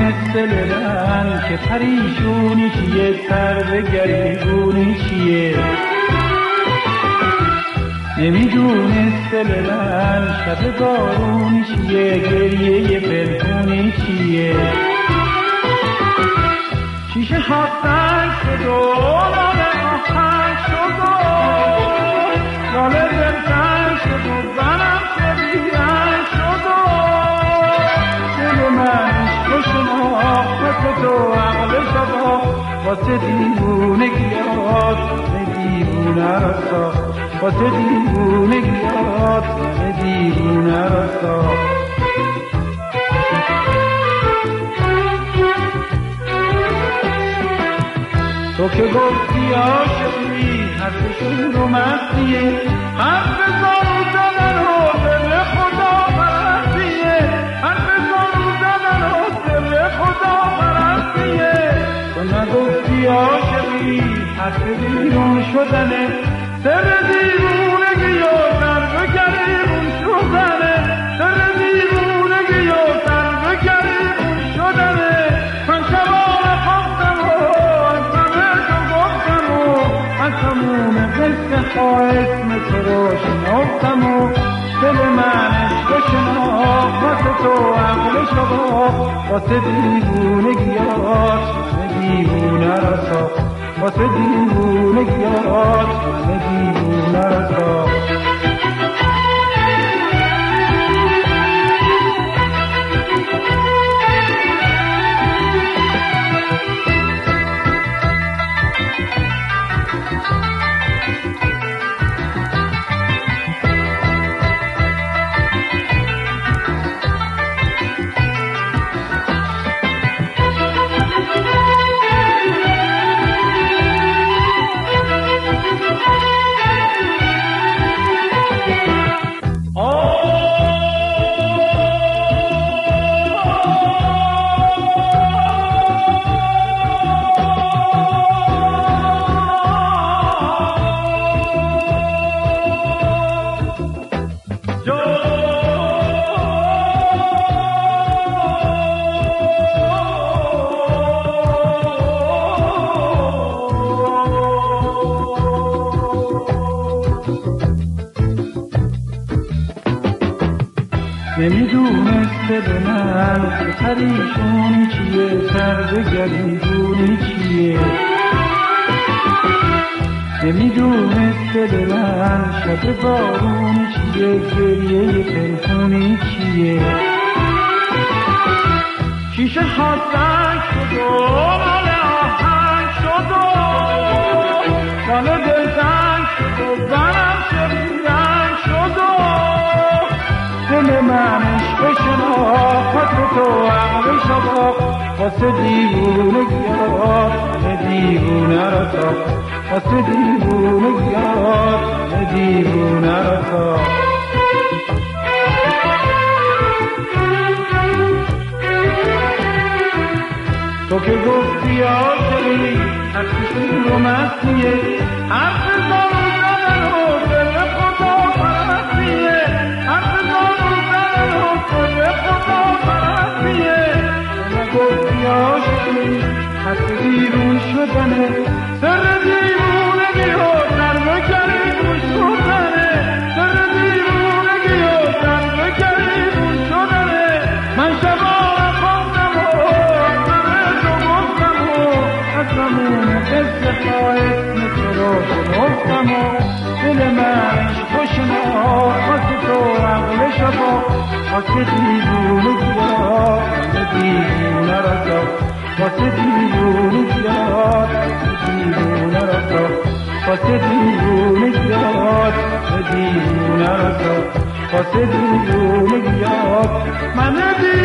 مثل من که پریشونی چیه، سر به گریبونی چیه. نمیدونست دل من شب بارونی چیه، گریه پنهونی چیه. شیشه ها سنگ شد و لاله آهنگ شد و لاله دلتنگ شد و زنم شدی رنگ شد و دل من عشق شناخت تو عقل شد واسه دیوونگیات دیوونه را ساخت، واسه دیوونگیات دیوونه را ساخت. تو که گفتی عاشقی حرفشون رو مسیه، حرف زارو زدن و دل خدا پرستیه، حرف زارو زدن و دل خدا پرستیه. تو نگفتی عاشقی حرف بیرون شدنه، سر دیوونگی و سر به گریبون شدنه، سر دیوونگی و سر به گریبون شدنه. من شبانه خواستم و تموم قصه ها اسم تو رو شناختم و دل من عشق شناخت تو عقل شبا واسه دیوونگیات دیوونه را ساخت، واسه دیوونگیات دیوونه را ساخت. نمیدونست به من که پریشونی چیه، سر به گریبونی چیه. نمیدونست به من شب بارونی چیه، گریه پنهونی چیه. شیشه ها سنگ شد و لاله آهنگ شد و لاله دلتنگ شد و زنم شدی رنگ شد و دل من عشق شناخت تو عقل شبا واسه دیوونگیات دیوونه را ساخت، واسه دیوونگیات دیوونه را ساخت. تو که گفتی عاشقی حرفشون رو مسیه، حرف زارو زدن و دل خدا پرستیه، حرف زارو زدن و دل خدا پرستیه. تو نگفتی عاشقی حرف بیرون شدنه، سر دیوونگی و سر به گریبون شدنه، سر دیوونگی و سر به گریبون شدنه. من شبانه خواستم و تموم قصه ها اسم تو رو شناختم و دل من عشق شناخت تو عقل شبا واسه دیوونگیات دیوونه را ساخت، واسه دیوونگیات دیوونه را ساخت، واسه دیوونگیات دیوونه را ساخت، واسه دیوونگیات من